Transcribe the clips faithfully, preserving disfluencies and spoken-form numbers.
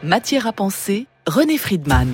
Matière à penser, René Friedman.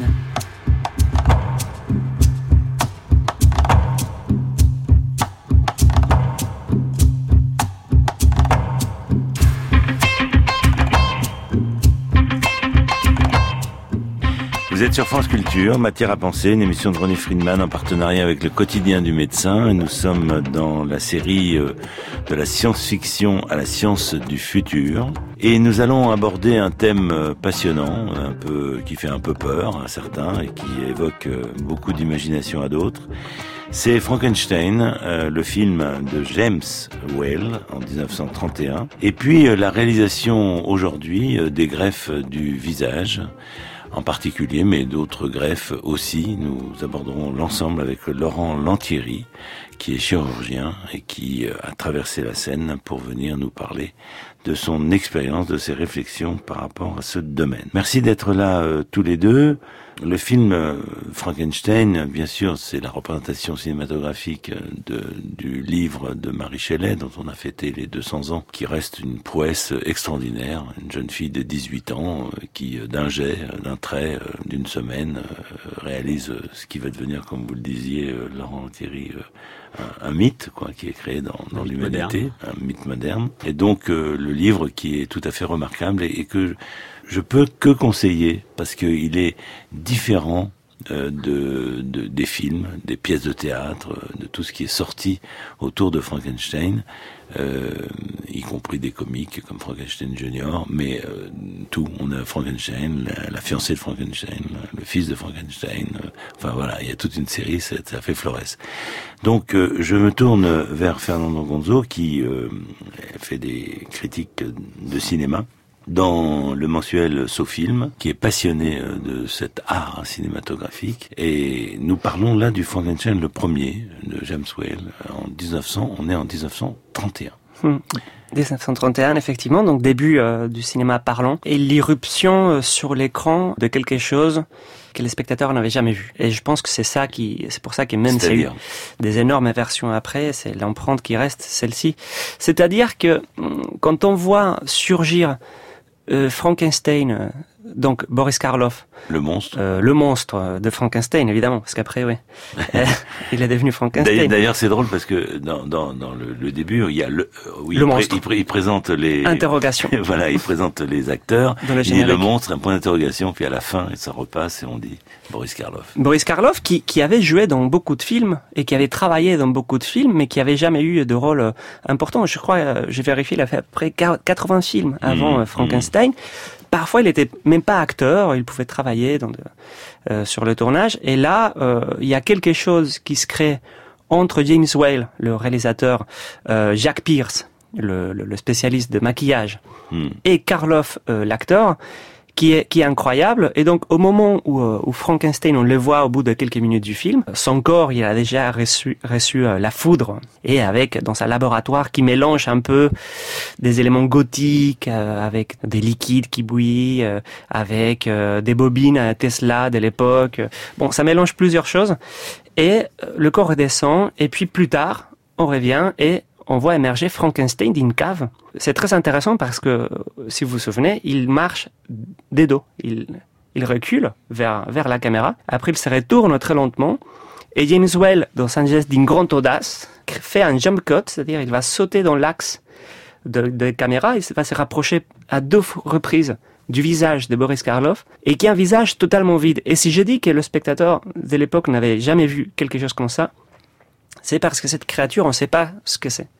Vous êtes sur France Culture, Matière à penser, une émission de René Friedman en partenariat avec le Quotidien du médecin. Nous sommes dans la série de la science-fiction à la science du futur. Et nous allons aborder un thème passionnant, un peu, qui fait un peu peur à certains et qui évoque beaucoup d'imagination à d'autres. C'est Frankenstein, euh, le film de James Whale en dix-neuf cent trente et un. Et puis euh, la réalisation aujourd'hui euh, des greffes du visage, en particulier, mais d'autres greffes aussi. Nous aborderons l'ensemble avec Laurent Lantieri, qui est chirurgien et qui a traversé la Seine pour venir nous parler de son expérience, de ses réflexions par rapport à ce domaine. Merci d'être là euh, tous les deux. Le film euh, Frankenstein, bien sûr, c'est la représentation cinématographique de, du livre de Mary Shelley, dont on a fêté les deux cents ans, qui reste une prouesse extraordinaire. Une jeune fille de dix-huit ans euh, qui, d'un jet, d'un trait, euh, d'une semaine, euh, réalise euh, ce qui va devenir, comme vous le disiez, euh, Laurent Thierry, euh, un, un mythe, quoi, qui est créé dans, dans l'humanité, moderne. Un mythe moderne. Et donc euh, le livre qui est tout à fait remarquable et, et que je peux que conseiller parce qu'il est différent euh, de, de des films, des pièces de théâtre, de tout ce qui est sorti autour de Frankenstein, euh, y compris des comiques comme Frankenstein Junior, mais euh, tout. On a Frankenstein, la, la fiancée de Frankenstein, le fils de Frankenstein. Euh, enfin voilà, il y a toute une série, ça, ça fait florès. Donc euh, je me tourne vers Fernando Gonzo qui euh, fait des critiques de cinéma dans le mensuel SoFilm, qui est passionné de cet art cinématographique. Et nous parlons là du Frankenstein le premier, de James Whale, en dix-neuf cents, on est en dix-neuf cent trente et un. Hmm. dix-neuf cent trente et un, effectivement, donc début euh, du cinéma parlant, et l'irruption euh, sur l'écran de quelque chose que les spectateurs n'avaient jamais vu. Et je pense que c'est ça qui, c'est pour ça que même s'il y a eu des énormes versions après, c'est l'empreinte qui reste, celle-ci. C'est-à-dire que quand on voit surgir Euh, Frankenstein, euh, donc Boris Karloff. Le monstre. Euh, le monstre de Frankenstein, évidemment, parce qu'après, oui, euh, il est devenu Frankenstein. D'ailleurs, c'est drôle parce que dans, dans, dans le, le début, il y a le, euh, oui, le il, monstre. Il, il, il présente les interrogations. Voilà, il présente les acteurs. Dans le il dit le monstre, un point d'interrogation, puis à la fin, ça repasse et on dit Boris Karloff. Boris Karloff, qui, qui avait joué dans beaucoup de films et qui avait travaillé dans beaucoup de films, mais qui avait jamais eu de rôle important. Je crois, euh, j'ai vérifié, il a fait à peu près quatre-vingts films avant mmh, Frankenstein. Mmh. Parfois, il était même pas acteur, il pouvait travailler dans de, euh, sur le tournage. Et là, euh, il y a quelque chose qui se crée entre James Whale, le réalisateur, euh, Jack Pierce, le, le, le spécialiste de maquillage, mm. et Karloff, euh, l'acteur, qui est qui est incroyable. Et donc, au moment où, euh, où Frankenstein, on le voit au bout de quelques minutes du film, son corps, il a déjà reçu, reçu euh, la foudre, et avec dans sa laboratoire qui mélange un peu des éléments gothiques euh, avec des liquides qui bouillent, euh, avec euh, des bobines à Tesla de l'époque. Bon, ça mélange plusieurs choses, et euh, le corps redescend. Et puis plus tard, on revient et on voit émerger Frankenstein d'une cave. C'est très intéressant parce que, si vous vous souvenez, il marche des dos. Il, il recule vers, vers la caméra. Après, il se retourne très lentement. Et James Whale, dans un geste d'une grande audace, fait un jump cut, c'est-à-dire il va sauter dans l'axe de, de caméra. Il va se rapprocher à deux reprises du visage de Boris Karloff, et qui est un visage totalement vide. Et si je dis que le spectateur de l'époque n'avait jamais vu quelque chose comme ça, c'est parce que cette créature, on ne sait pas ce que c'est.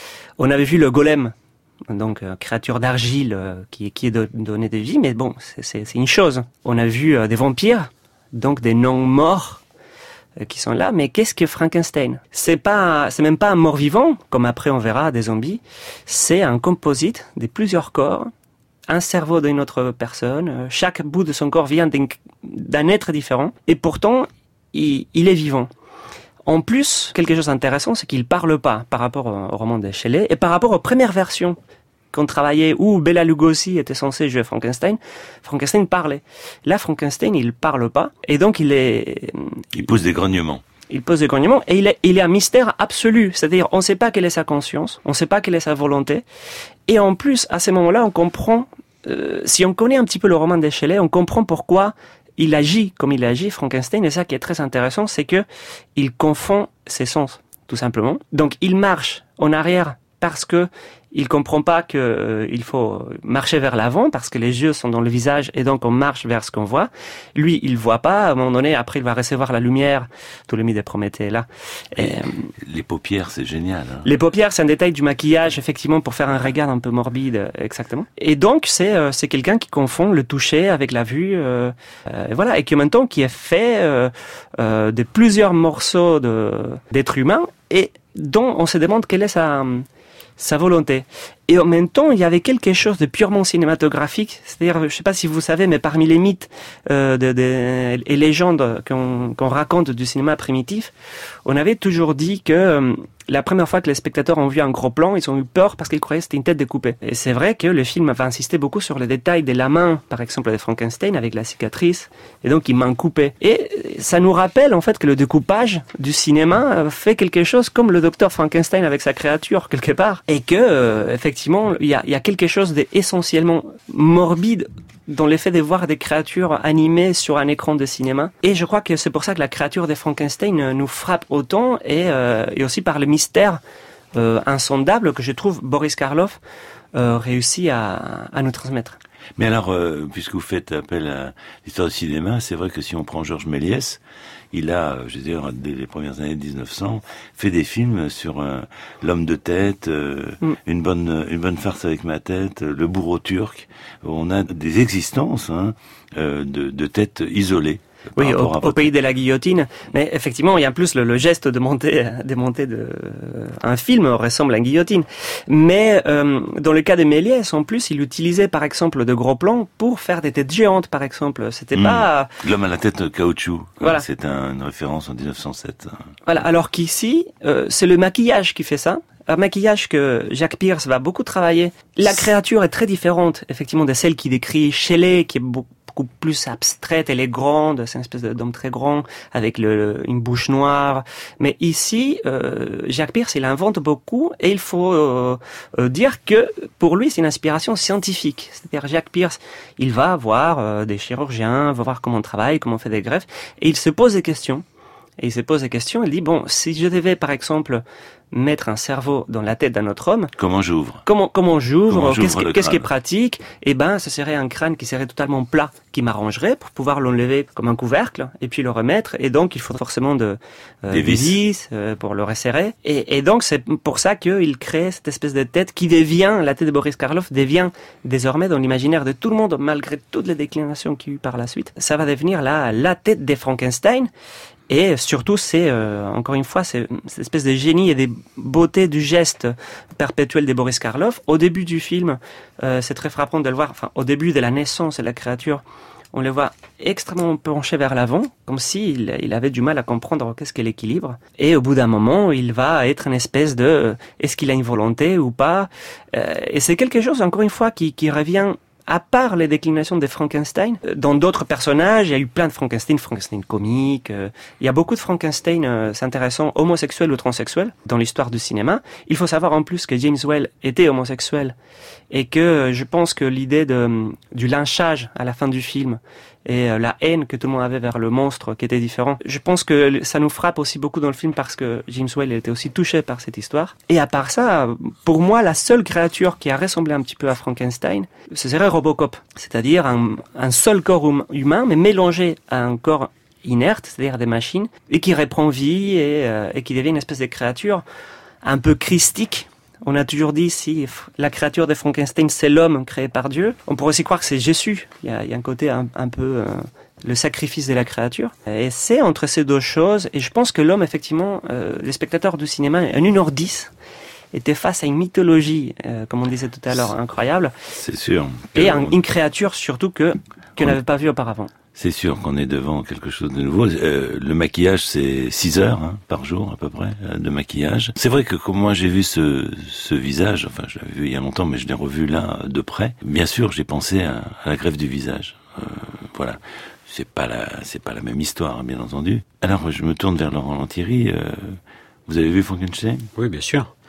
On avait vu le golem, donc euh, créature d'argile euh, qui, qui est de, donnée de vie, mais bon, c'est, c'est, c'est une chose. On a vu euh, des vampires, donc des non-morts euh, qui sont là, mais qu'est-ce que Frankenstein ? C'est pas, c'est même pas un mort-vivant, comme après on verra des zombies. C'est un composite de plusieurs corps, un cerveau d'une autre personne. Euh, chaque bout de son corps vient d'un, d'un être différent, et pourtant, il, il est vivant. En plus, quelque chose d'intéressant, c'est qu'il parle pas par rapport au roman de Shelley et par rapport aux premières versions qu'on travaillait où Bela Lugosi était censé jouer Frankenstein. Frankenstein parlait. Là, Frankenstein, il parle pas et donc il est... Il pose des grognements. Il pose des grognements et il est, il est un mystère absolu. C'est-à-dire, on ne sait pas quelle est sa conscience, on ne sait pas quelle est sa volonté. Et en plus, à ce moment-là, on comprend euh, si on connaît un petit peu le roman de Shelley, on comprend pourquoi il agit comme il agit, Frankenstein. Et ça qui est très intéressant, c'est que il confond ses sens, tout simplement. Donc il marche en arrière parce que il comprend pas que euh, il faut marcher vers l'avant parce que les yeux sont dans le visage et donc on marche vers ce qu'on voit. Lui, il voit pas. À un moment donné, après, il va recevoir la lumière. Tout le mythe de Prométhée là. Et, et les paupières, c'est génial. Hein. Les paupières, c'est un détail du maquillage, effectivement, pour faire un regard un peu morbide, exactement. Et donc, c'est euh, c'est quelqu'un qui confond le toucher avec la vue, euh, euh, voilà, et qui en même temps qui est fait euh, euh, de plusieurs morceaux de d'êtres humains et dont on se demande quelle est sa sa volonté. Et en même temps, il y avait quelque chose de purement cinématographique. C'est-à-dire, je sais pas si vous savez, mais parmi les mythes euh, de, de, et légendes qu'on, qu'on raconte du cinéma primitif, on avait toujours dit que euh, la première fois que les spectateurs ont vu un gros plan, ils ont eu peur parce qu'ils croyaient que c'était une tête découpée. Et c'est vrai que le film va insister beaucoup sur les détails de la main, par exemple de Frankenstein, avec la cicatrice, et donc une main coupée. Et ça nous rappelle en fait que le découpage du cinéma fait quelque chose comme le docteur Frankenstein avec sa créature, quelque part. Et que, euh, effectivement, il y a, il y a quelque chose d'essentiellement morbide dans l'effet de voir des créatures animées sur un écran de cinéma. Et je crois que c'est pour ça que la créature de Frankenstein nous frappe autant, et, euh, et aussi par le mystère euh, insondable que je trouve Boris Karloff euh, réussit à, à nous transmettre. Mais alors, euh, puisque vous faites appel à l'histoire du cinéma, c'est vrai que si on prend Georges Méliès, il a, je veux dire, dès les premières années de dix-neuf cents, fait des films sur euh, l'homme de tête, euh, mm. une bonne une bonne farce avec ma tête, le bourreau turc. On a des existences hein, euh, de, de têtes isolées. Oui, au, au pays de la guillotine. Mais effectivement, il y a en plus le, le geste de monter, de monter de, un film ressemble à une guillotine. Mais euh, dans le cas de Méliès, en plus, il utilisait par exemple de gros plans pour faire des têtes géantes, par exemple. C'était mmh. pas l'homme à la tête caoutchouc. Voilà. C'est un, une référence en dix-neuf cent sept. Voilà. Alors qu'ici, euh, c'est le maquillage qui fait ça. Un maquillage que Jack Pierce va beaucoup travailler. La créature est très différente, effectivement, de celle qui décrit Shelley, qui est beaucoup plus abstraite, elle est grande, c'est une espèce d'homme très grand, avec le, une bouche noire. Mais ici, euh, Jack Pierce, il invente beaucoup, et il faut euh, euh, dire que pour lui, c'est une inspiration scientifique. C'est-à-dire, Jack Pierce, il va voir euh, des chirurgiens, va voir comment on travaille, comment on fait des greffes, et il se pose des questions. Et il se pose des questions, il dit, bon, si je devais, par exemple, mettre un cerveau dans la tête d'un autre homme. Comment j'ouvre? Comment, comment j'ouvre? Qu'est-ce, que, qu'est-ce qui est pratique? Eh ben, ce serait un crâne qui serait totalement plat, qui m'arrangerait pour pouvoir l'enlever comme un couvercle, et puis le remettre. Et donc, il faut forcément de, euh, des vis, vis euh, pour le resserrer. Et, et donc, c'est pour ça qu'il crée cette espèce de tête qui devient, la tête de Boris Karloff devient désormais dans l'imaginaire de tout le monde, malgré toutes les déclinations qu'il y a eu par la suite. Ça va devenir la, la tête des Frankenstein. Et surtout, c'est, euh, encore une fois, c'est cette espèce de génie et des beautés du geste perpétuel de Boris Karloff. Au début du film, euh, c'est très frappant de le voir, enfin, au début de la naissance de la créature, on le voit extrêmement penché vers l'avant, comme s'il il avait du mal à comprendre qu'est-ce qu'est l'équilibre. Et au bout d'un moment, il va être une espèce de, euh, est-ce qu'il a une volonté ou pas? euh, Et c'est quelque chose, encore une fois, qui, qui revient. À part les déclinations de Frankenstein, dans d'autres personnages, il y a eu plein de Frankenstein, Frankenstein comique. Euh, il y a beaucoup de Frankenstein, euh, c'est intéressant, homosexuels ou transsexuels dans l'histoire du cinéma. Il faut savoir en plus que James Whale était homosexuel et que euh, je pense que l'idée de, du lynchage à la fin du film et euh, la haine que tout le monde avait vers le monstre qui était différent, je pense que ça nous frappe aussi beaucoup dans le film parce que James Whale était aussi touché par cette histoire. Et à part ça, pour moi, la seule créature qui a ressemblé un petit peu à Frankenstein, ce serait Robocop, c'est-à-dire un, un seul corps hum, humain, mais mélangé à un corps inerte, c'est-à-dire des machines, et qui reprend vie et, euh, et qui devient une espèce de créature un peu christique. On a toujours dit, si la créature de Frankenstein, c'est l'homme créé par Dieu, on pourrait aussi croire que c'est Jésus. Il y a, il y a un côté un, un peu... Euh, le sacrifice de la créature. Et c'est entre ces deux choses, et je pense que l'homme, effectivement, euh, les spectateurs du cinéma, en une heure dix, était face à une mythologie, euh, comme on disait tout à l'heure, incroyable. C'est sûr. Et un, une créature, surtout, que qu'on n'avait pas vue auparavant. C'est sûr qu'on est devant quelque chose de nouveau. Euh, le maquillage, c'est six heures hein, par jour à peu près de maquillage. C'est vrai que comme moi j'ai vu ce, ce visage, enfin je l'avais vu il y a longtemps, mais je l'ai revu là de près. Bien sûr, j'ai pensé à, à la greffe du visage. Euh, voilà, c'est pas la, c'est pas la même histoire, bien entendu. Alors je me tourne vers Laurent Lantieri. Euh, vous avez vu Frankenstein? Oui, bien sûr.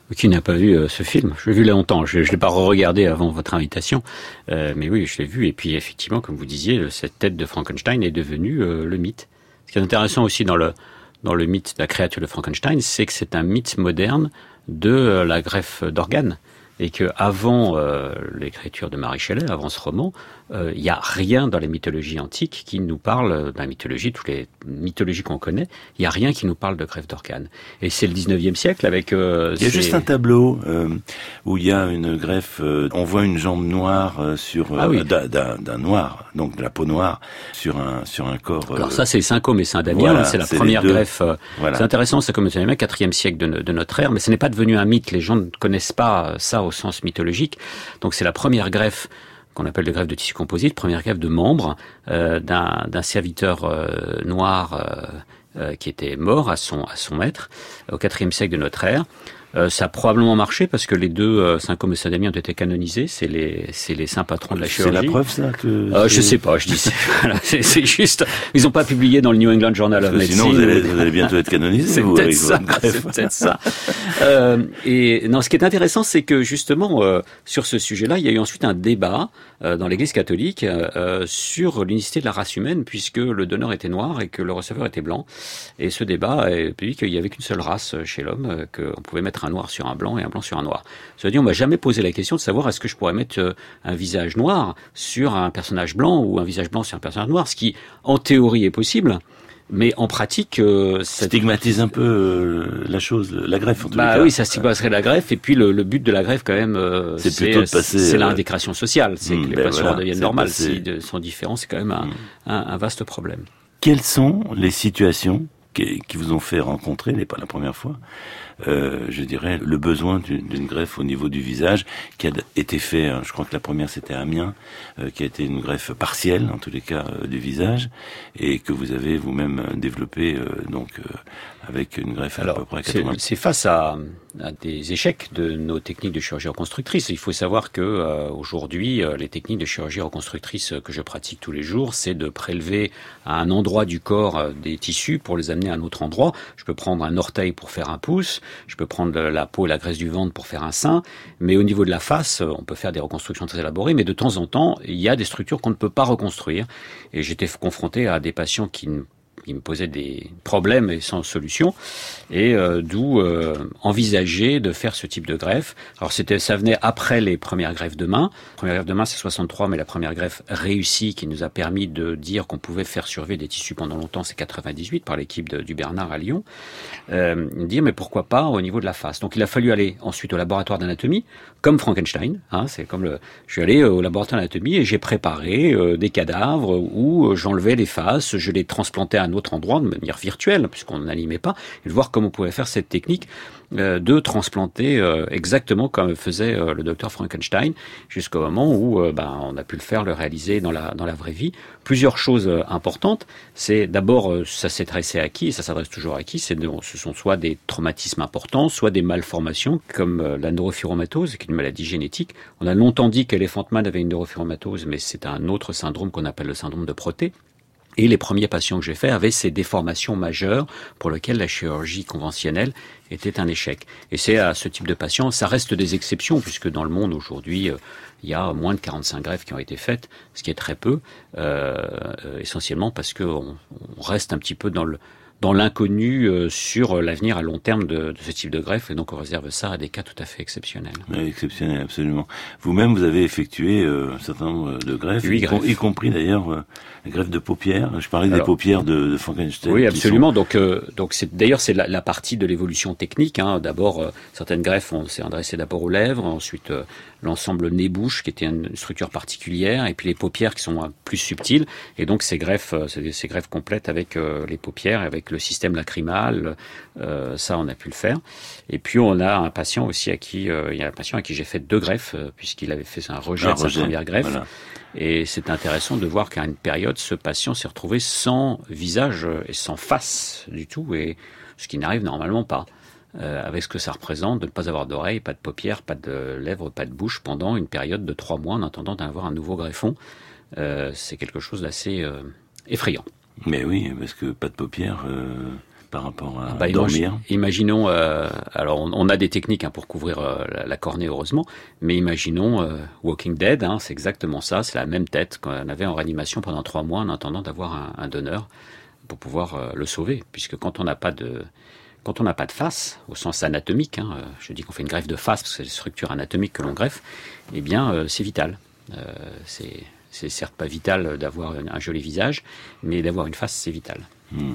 Qui n'a pas vu euh, ce film? Je l'ai vu il y a longtemps, je ne l'ai pas re-regardé avant votre invitation, euh, mais oui, je l'ai vu. Et puis effectivement, comme vous disiez, cette tête de Frankenstein est devenue euh, le mythe. Ce qui est intéressant aussi dans le, dans le mythe de la créature de Frankenstein, c'est que c'est un mythe moderne de euh, la greffe d'organes. Et que avant euh, l'écriture de Mary Shelley, avant ce roman, il euh, n'y a rien dans les mythologies antiques qui nous parle, dans la mythologie, toutes les mythologies qu'on connaît, il n'y a rien qui nous parle de greffe d'organes. Et c'est le dix-neuvième siècle avec... Euh, il y a ces... juste un tableau euh, où il y a une greffe, euh, on voit une jambe noire euh, sur euh, ah oui. d'un, d'un, d'un noir, donc de la peau noire, sur un, sur un corps... Euh... Alors ça, c'est Saint-Côme et Saint-Damien, voilà, c'est la c'est première greffe. Euh, voilà. C'est intéressant, c'est comme Saint-Damien, quatrième siècle de, de notre ère, mais ce n'est pas devenu un mythe, les gens ne connaissent pas ça au sens mythologique. Donc c'est la première greffe qu'on appelle de greffe de tissu composite, première greffe de membres euh, d'un, d'un serviteur euh, noir euh, euh, qui était mort à son, à son maître au quatrième siècle de notre ère. Euh, ça a probablement marché parce que les deux, euh, Saint-Côme et Saint-Damien, ont été canonisés. C'est les, c'est les saints patrons de la chirurgie. C'est la preuve, ça que euh, Je sais pas. Je dis, c'est, voilà, c'est, c'est juste. Ils ont pas publié dans le New England Journal of Medicine. Sinon, vous allez, vous allez bientôt être canonisés. C'est vous, peut-être avec ça. C'est peut-être ça. euh, et non, ce qui est intéressant, c'est que justement euh, sur ce sujet-là, il y a eu ensuite un débat euh, dans l'Église catholique euh, sur l'unicité de la race humaine, puisque le donneur était noir et que le receveur était blanc. Et ce débat a dit qu'il y avait qu'une seule race chez l'homme, euh, qu'on pouvait mettre un noir sur un blanc et un blanc sur un noir. Ça veut dire, on m'a jamais posé la question de savoir est-ce que je pourrais mettre un visage noir sur un personnage blanc ou un visage blanc sur un personnage noir, ce qui, en théorie, est possible. Mais en pratique, euh, ça stigmatise un peu euh, la chose, la greffe en tout bah cas. Oui, ça stigmatiserait la greffe. Et puis le, le but de la greffe, quand même, euh, c'est, c'est plutôt de passer. C'est euh... l'indécration sociale, c'est mmh, que les ben patients voilà, deviennent normales. Passer... S'ils sont différents, c'est quand même un, mmh. un, un vaste problème. Quelles sont les situations qui, qui vous ont fait rencontrer, n'est pas la première fois, euh, je dirais, le besoin d'une, d'une greffe au niveau du visage, qui a été fait, je crois que la première c'était à Amiens, euh, qui a été une greffe partielle, en tous les cas, euh, du visage, et que vous avez vous-même développé, euh, donc, euh, avec une greffe Alors, à peu près quatre-vingts. C'est, c'est face à, à des échecs de nos techniques de chirurgie reconstructrice. Il faut savoir que euh, aujourd'hui, euh, les techniques de chirurgie reconstructrice que je pratique tous les jours, c'est de prélever à un endroit du corps euh, des tissus pour les amener à un autre endroit. Je peux prendre un orteil pour faire un pouce, je peux prendre la peau et la graisse du ventre pour faire un sein, mais au niveau de la face, on peut faire des reconstructions très élaborées, mais de temps en temps, il y a des structures qu'on ne peut pas reconstruire. Et j'étais confronté à des patients qui ne qui me posait des problèmes et sans solution, et euh, d'où euh, envisager de faire ce type de greffe. Alors c'était, ça venait après les premières greffes de main. La première greffe de main c'est soixante-trois, mais la première greffe réussie qui nous a permis de dire qu'on pouvait faire survivre des tissus pendant longtemps, c'est quatre-vingt-dix-huit par l'équipe de, du Bernard à Lyon. Euh, dire mais pourquoi pas au niveau de la face. Donc il a fallu aller ensuite au laboratoire d'anatomie, comme Frankenstein. Hein, c'est comme le, je suis allé au laboratoire d'anatomie et j'ai préparé euh, des cadavres où euh, j'enlevais les faces, je les transplantais à un autre endroit de manière virtuelle, puisqu'on n'animait pas, et de voir comment on pouvait faire cette technique euh, de transplanter euh, exactement comme faisait euh, le docteur Frankenstein, jusqu'au moment où euh, ben, on a pu le faire, le réaliser dans la, dans la vraie vie. Plusieurs choses euh, importantes, c'est d'abord, euh, ça s'adressait à qui, et ça s'adresse toujours à qui, c'est de, ce sont soit des traumatismes importants, soit des malformations, comme euh, la neurofibromatose, qui est une maladie génétique. On a longtemps dit qu'Elephant Man avait une neurofibromatose, mais c'est un autre syndrome qu'on appelle le syndrome de Proté. Et les premiers patients que j'ai faits avaient ces déformations majeures pour lesquelles la chirurgie conventionnelle était un échec. Et c'est à ce type de patients, ça reste des exceptions, puisque dans le monde aujourd'hui, euh, il y a moins de quarante-cinq greffes qui ont été faites, ce qui est très peu, euh, euh, essentiellement parce qu'on on reste un petit peu dans le dans l'inconnu euh, sur l'avenir à long terme de, de ce type de greffe, et donc on réserve ça à des cas tout à fait exceptionnels. Oui, exceptionnels, absolument. Vous-même, vous avez effectué euh, un certain nombre de greffes, Huit y, greffes. y compris d'ailleurs euh, la greffe de paupières. Je parlais Alors, des paupières de, de Frankenstein. Oui, absolument. Sont... Donc, euh, donc c'est d'ailleurs c'est la, la partie de l'évolution technique. Hein. D'abord, euh, certaines greffes, on s'est adressé d'abord aux lèvres, ensuite euh, l'ensemble nez-bouche, qui était une structure particulière, et puis les paupières qui sont euh, plus subtiles. Et donc ces greffes, euh, ces, ces greffes complètes avec euh, les paupières, avec le système lacrymal, euh, ça on a pu le faire. Et puis on a un patient aussi à qui, euh, il y a un patient à qui j'ai fait deux greffes, euh, puisqu'il avait fait un rejet un de rejet, sa première greffe. Voilà. Et c'est intéressant de voir qu'à une période, ce patient s'est retrouvé sans visage et sans face du tout, et ce qui n'arrive normalement pas. Euh, avec ce que ça représente de ne pas avoir d'oreilles, pas de paupières, pas de lèvres, pas de bouche pendant une période de trois mois en attendant d'avoir un nouveau greffon. Euh, c'est quelque chose d'assez euh, effrayant. Mais oui, parce que pas de paupières, euh, par rapport à bah, dormir. Imaginons, euh, alors on, on a des techniques hein, pour couvrir euh, la, la cornée heureusement, mais imaginons euh, Walking Dead, hein, c'est exactement ça, c'est la même tête qu'on avait en réanimation pendant trois mois en attendant d'avoir un, un donneur pour pouvoir euh, le sauver, puisque quand on n'a pas de quand on n'a pas de face au sens anatomique, hein, je dis qu'on fait une greffe de face parce que c'est des structures anatomiques que l'on greffe, eh bien euh, c'est vital. Euh, c'est c'est certes pas vital d'avoir un, un joli visage, mais d'avoir une face c'est vital. Hmm.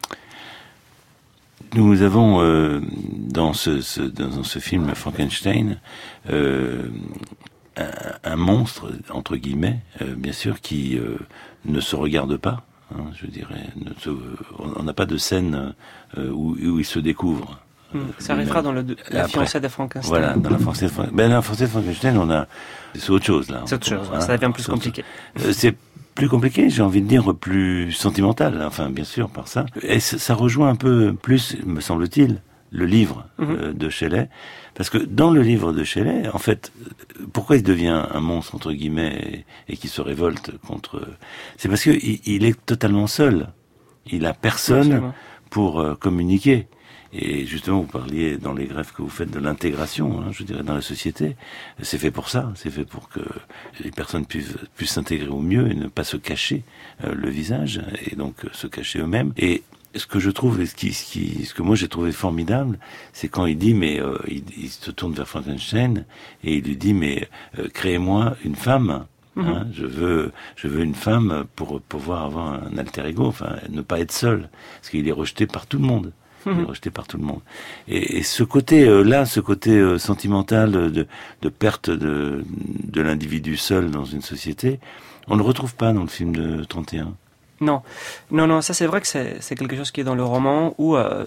Nous avons euh, dans, ce, ce, dans ce film Frankenstein euh, un, un monstre, entre guillemets, euh, bien sûr, qui euh, ne se regarde pas, hein, je dirais. Ne se, on n'a pas de scène euh, où, où il se découvre. Mmh, ça arrivera dans le, la Après, fiancée de Frankenstein. Voilà, dans la fiancée de Frankenstein. Ben, la fiancée de Frankenstein, on a, c'est autre chose, là. C'est autre chose, hein, ça devient plus compliqué. Euh, c'est plus compliqué, j'ai envie de dire plus sentimental, enfin bien sûr par ça. Et ça rejoint un peu plus, me semble-t-il, le livre mm-hmm. euh, de Shelley, parce que dans le livre de Shelley, en fait, pourquoi il devient un monstre entre guillemets et, et qui se révolte contre, c'est parce que il, il est totalement seul, il a personne Absolument. pour euh, communiquer. Et justement, vous parliez dans les greffes que vous faites de l'intégration, hein, je dirais, dans la société. C'est fait pour ça, c'est fait pour que les personnes puissent, puissent s'intégrer au mieux et ne pas se cacher euh, le visage, et donc euh, se cacher eux-mêmes. Et ce que je trouve, et ce, qui, ce, qui, ce que moi j'ai trouvé formidable, c'est quand il dit, mais euh, il, il se tourne vers Frankenstein, et il lui dit, mais euh, créez-moi une femme. Hein, mmh. je veux, je veux une femme pour pouvoir avoir un alter ego, enfin, ne pas être seul, parce qu'il est rejeté par tout le monde. Il est rejeté par tout le monde. Et, et ce côté-là, euh, ce côté euh, sentimental de, de perte de, de l'individu seul dans une société, on ne le retrouve pas dans le film de trente et un. Non, non, non, ça c'est vrai que c'est, c'est quelque chose qui est dans le roman où euh,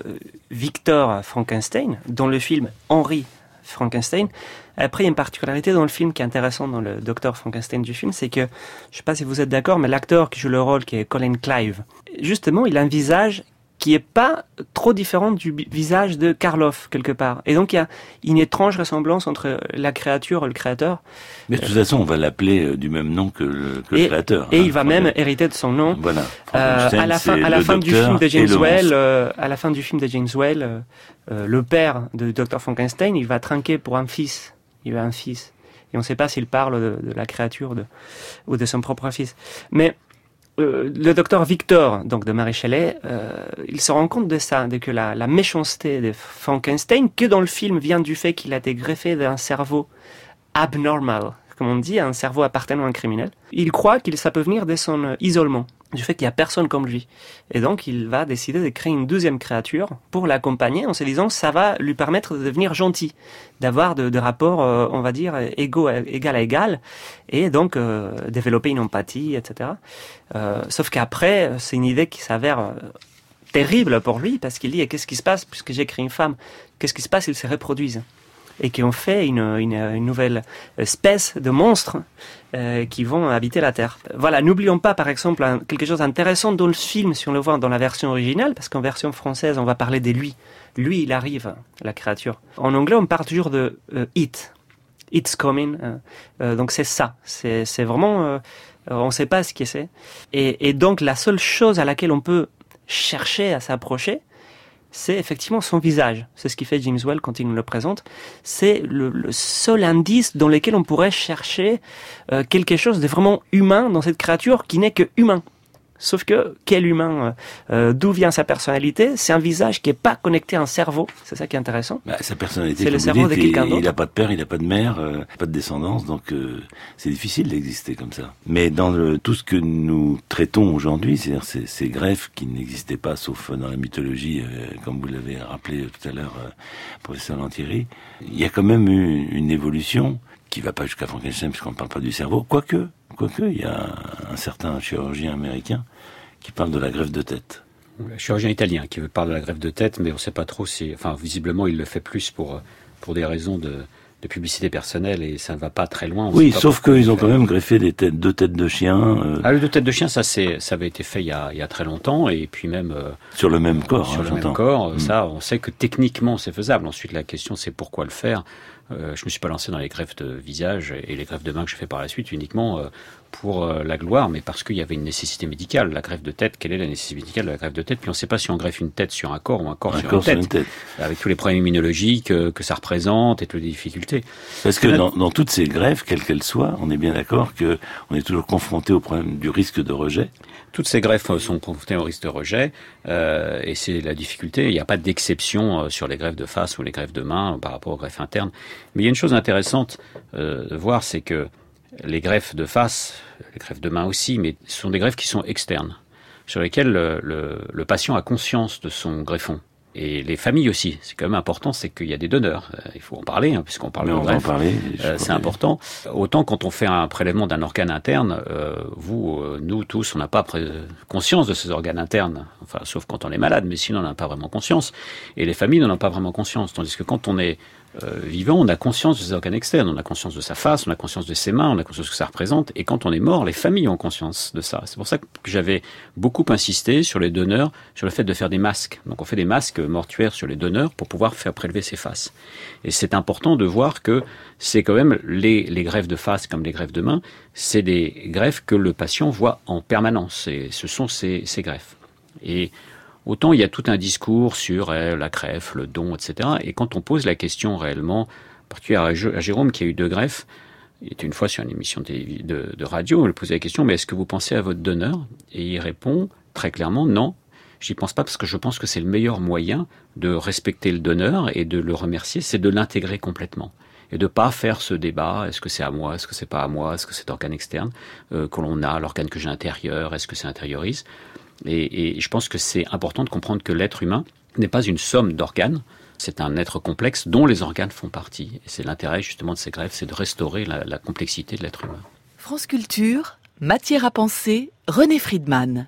Victor Frankenstein, dans le film Henry Frankenstein, après il y a une particularité dans le film qui est intéressante dans le docteur Frankenstein du film, c'est que, je sais pas si vous êtes d'accord, mais l'acteur qui joue le rôle, qui est Colin Clive, justement il a un visage qui est pas trop différent du visage de Karloff, quelque part. Et donc, il y a une étrange ressemblance entre la créature et le créateur. Mais de toute façon, on va l'appeler du même nom que le, que et, le créateur. Et hein, il va même hériter de son nom. Voilà. Euh, à la fin, à la fin du film de James Whale, euh, à la fin du film de James Whale, euh, euh, le père de docteur Frankenstein, il va trinquer pour un fils. Il a un fils. Et on ne sait pas s'il parle de, de la créature de, ou de son propre fils. Mais, Euh, le docteur Victor, donc de Mary Shelley, euh, il se rend compte de ça, de que la, la méchanceté de Frankenstein, que dans le film vient du fait qu'il a été greffé d'un cerveau abnormal, comme on dit, un cerveau appartenant à un criminel. Il croit que ça peut venir de son isolement, du fait qu'il n'y a personne comme lui. Et donc il va décider de créer une deuxième créature pour l'accompagner en se disant que ça va lui permettre de devenir gentil, d'avoir de, de rapports, euh, on va dire, égaux, égal à égal, et donc euh, développer une empathie, et cetera. Euh, sauf qu'après, c'est une idée qui s'avère euh, terrible pour lui, parce qu'il dit, qu'est-ce qui se passe puisque j'ai créé une femme? Qu'est-ce qui se passe s'ils se reproduisent? Et qui ont fait une, une, une nouvelle espèce de monstres euh, qui vont habiter la Terre. Voilà, n'oublions pas par exemple un, quelque chose d'intéressant dans le film, si on le voit dans la version originale, parce qu'en version française, on va parler de lui. Lui, il arrive, la créature. En anglais, on parle toujours de euh, it. It's coming. Euh, euh, donc c'est ça. C'est, c'est vraiment... Euh, on ne sait pas ce que c'est. Et, et donc la seule chose à laquelle on peut chercher à s'approcher, c'est effectivement son visage. C'est ce qui fait James Whale quand il nous le présente. C'est le, le seul indice dans lequel on pourrait chercher euh, quelque chose de vraiment humain dans cette créature qui n'est que humain. Sauf que, quel humain, euh, d'où vient sa personnalité? C'est un visage qui n'est pas connecté à un cerveau. C'est ça qui est intéressant. Bah, sa personnalité, c'est le cerveau de quelqu'un d'autre. Il n'a pas de père, il n'a pas de mère, euh, pas de descendance, donc euh, c'est difficile d'exister comme ça. Mais dans le, tout ce que nous traitons aujourd'hui, c'est-à-dire ces, ces greffes qui n'existaient pas, sauf dans la mythologie, euh, comme vous l'avez rappelé tout à l'heure, euh, professeur Lantieri, il y a quand même eu une évolution qui va pas jusqu'à Frankenstein, puisqu'on ne parle pas du cerveau, quoique, quoique, il y a un certain chirurgien américain qui parle de la greffe de tête. Le chirurgien italien qui parle de la greffe de tête, mais on ne sait pas trop si... Enfin, visiblement, il le fait plus pour, pour des raisons de, de publicité personnelle, et ça ne va pas très loin. Oui, sauf qu'ils ont quand même greffé des têtes, deux têtes de chien. Euh... Ah, le deux têtes de chien, ça, c'est, ça avait été fait il y a, il y a très longtemps, et puis même... Euh, sur le même corps, Sur hein, le j'entends. même corps, mmh. ça, on sait que techniquement, c'est faisable. Ensuite, la question, c'est pourquoi le faire. Euh, je me suis pas lancé dans les greffes de visage et les greffes de main que j'ai fait par la suite uniquement euh, pour euh, la gloire, mais parce qu'il y avait une nécessité médicale. La greffe de tête, quelle est la nécessité médicale de la greffe de tête? Puis on ne sait pas si on greffe une tête sur un corps ou un corps, un sur, corps une sur une tête, avec tous les problèmes immunologiques euh, que ça représente et toutes les difficultés. Parce que dans, dans toutes ces greffes, quelles qu'elles soient, on est bien d'accord que on est toujours confronté au problème du risque de rejet. Toutes ces greffes sont confrontées au risque de rejet, euh, et c'est la difficulté. Il n'y a pas d'exception sur les greffes de face ou les greffes de main par rapport aux greffes internes. Mais il y a une chose intéressante euh, de voir, c'est que les greffes de face, les greffes de main aussi, mais ce sont des greffes qui sont externes, sur lesquelles le, le, le patient a conscience de son greffon. Et les familles aussi, c'est quand même important, c'est qu'il y a des donneurs. Euh, il faut en parler, hein, puisqu'on parle Mais de on greffe. va en parler. Euh, c'est important. Autant quand on fait un prélèvement d'un organe interne, euh, vous, euh, nous tous, on n'a pas pré- conscience de ces organes internes. Enfin, sauf quand on est malade, mais sinon on n'a pas vraiment conscience. Et les familles n'en ont pas vraiment conscience. Tandis que quand on est euh, vivant, on a conscience de ses organes externes, on a conscience de sa face, on a conscience de ses mains, on a conscience de ce que ça représente. Et quand on est mort, les familles ont conscience de ça. C'est pour ça que j'avais beaucoup insisté sur les donneurs, sur le fait de faire des masques. Donc on fait des masques mortuaires sur les donneurs pour pouvoir faire prélever ses faces. Et c'est important de voir que c'est quand même les, les greffes de face comme les greffes de main, c'est des greffes que le patient voit en permanence. Et ce sont ces, ces greffes. Et autant il y a tout un discours sur euh, la greffe, le don, et cetera. Et quand on pose la question réellement, particulièrement à Jérôme qui a eu deux greffes, il était une fois sur une émission de, de, de radio, on lui posait la question, mais est-ce que vous pensez à votre donneur? Et il répond très clairement, non, j'y pense pas parce que je pense que c'est le meilleur moyen de respecter le donneur et de le remercier, c'est de l'intégrer complètement. Et de pas faire ce débat, est-ce que c'est à moi, est-ce que c'est pas à moi, est-ce que c'est l'organe externe euh, que l'on a, l'organe que j'ai intérieur, est-ce que c'est intériorise? Et, et je pense que c'est important de comprendre que l'être humain n'est pas une somme d'organes, c'est un être complexe dont les organes font partie. Et c'est l'intérêt justement de ces greffes, c'est de restaurer la, la complexité de l'être humain. France Culture, matière à penser, René Friedman.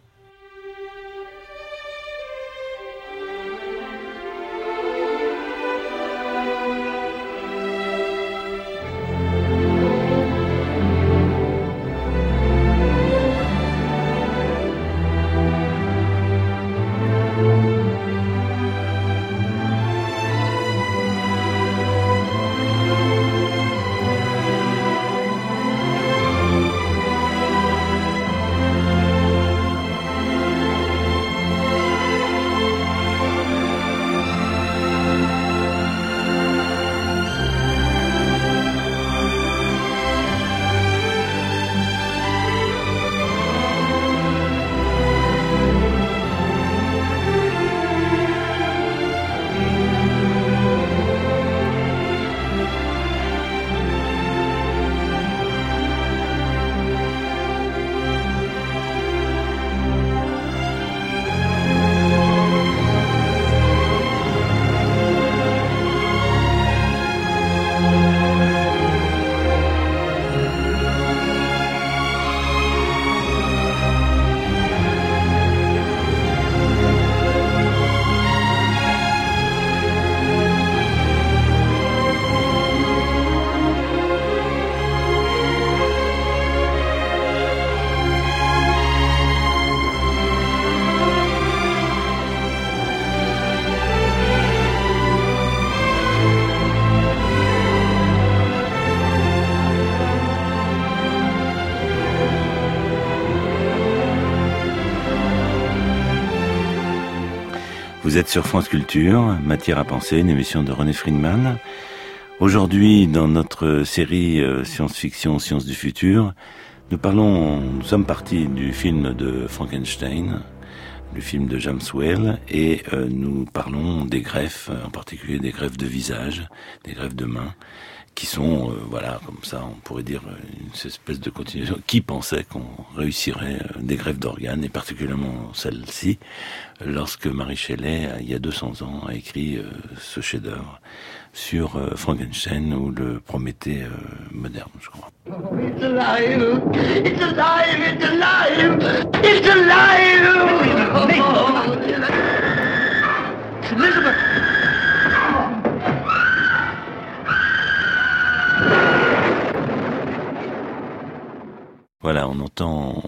Vous êtes sur France Culture, matière à penser, une émission de René Friedman. Aujourd'hui, dans notre série euh, science-fiction, sciences du futur, nous parlons, nous sommes partis du film de Frankenstein, du film de James Whale, et euh, nous parlons des greffes, en particulier des greffes de visage, des greffes de main, qui sont, euh, voilà, comme ça, on pourrait dire, une espèce de continuation. Qui pensait qu'on réussirait euh, des greffes d'organes, et particulièrement celle-ci, lorsque Mary Shelley, il y a deux cents ans, a écrit euh, ce chef-d'œuvre sur euh, Frankenstein ou le Prométhée euh, moderne, je crois. It's alive! It's alive! It's alive! It's alive! It's Elizabeth! Voilà, on entend un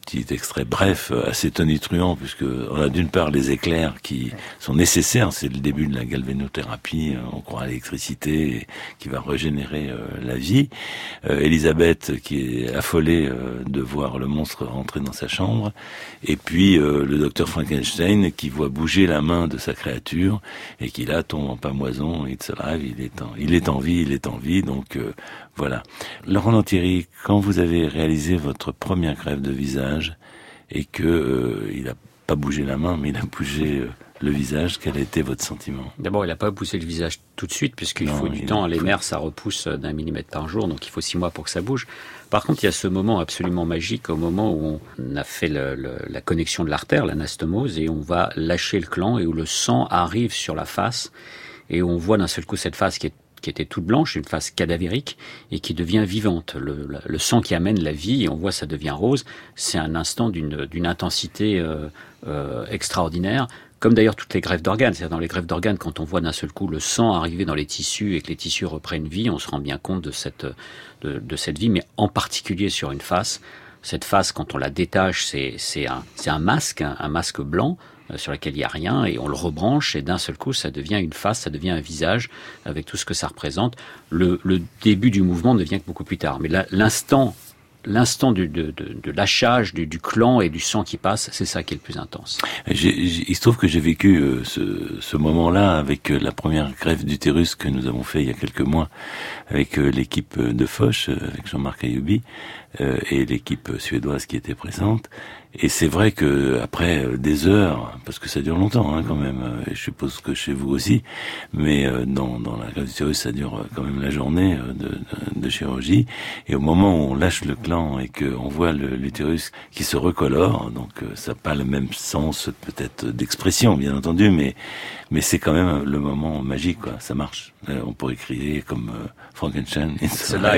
petit extrait bref, assez tonitruant, puisque on a d'une part les éclairs qui sont nécessaires, c'est le début de la galvanothérapie, on croit à l'électricité qui va régénérer euh, la vie. Euh, Elisabeth qui est affolée euh, de voir le monstre rentrer dans sa chambre, et puis euh, le docteur Frankenstein qui voit bouger la main de sa créature et qui là tombe en pamoison, it's alive, il est en, il est en vie, il est en vie, donc euh, voilà. Laurent Lantieri, quand vous avez réalisé votre première greffe de visage et que euh, il a pas bougé la main, mais il a bougé euh, le visage, quel a été votre sentiment? D'abord, il n'a pas poussé le visage tout de suite, puisqu'il non, faut du temps. Les nerfs, ça repousse d'un millimètre par jour, donc il faut six mois pour que ça bouge. Par contre, il y a ce moment absolument magique, au moment où on a fait le, le, la connexion de l'artère, l'anastomose, et on va lâcher le gland, et où le sang arrive sur la face, et on voit d'un seul coup cette face qui est qui était toute blanche, une face cadavérique, et qui devient vivante. Le, le, le sang qui amène la vie, et on voit ça devient rose, c'est un instant d'une, d'une intensité euh, euh, extraordinaire, comme d'ailleurs toutes les greffes d'organes. C'est-à-dire dans les greffes d'organes, quand on voit d'un seul coup le sang arriver dans les tissus et que les tissus reprennent vie, on se rend bien compte de cette, de, de cette vie, mais en particulier sur une face. Cette face, quand on la détache, c'est, c'est, un, c'est un masque, un, un masque blanc, sur laquelle il n'y a rien, et on le rebranche, et d'un seul coup, ça devient une face, ça devient un visage, avec tout ce que ça représente. Le, le début du mouvement ne vient que beaucoup plus tard. Mais là, l'instant, l'instant du, de, de, de lâchage du, du clan et du sang qui passe, c'est ça qui est le plus intense. J'ai, j'ai, il se trouve que j'ai vécu euh, ce, ce moment-là avec euh, la première greffe d'utérus que nous avons fait il y a quelques mois, avec euh, l'équipe de Foch, euh, avec Jean-Marc Ayoubi, euh, et l'équipe suédoise qui était présente. Et c'est vrai que après euh, des heures, parce que ça dure longtemps hein, quand même, euh, et je suppose que chez vous aussi, mais euh, dans, dans la greffe d'utérus ça dure euh, quand même la journée euh, de, de, de chirurgie. Et au moment où on lâche le gland et qu'on voit le, l'utérus qui se recolore, donc euh, ça n'a pas le même sens peut-être d'expression bien entendu, mais mais c'est quand même le moment magique quoi. Ça marche. Euh, on pourrait crier comme euh, Frankenstein. C'est là.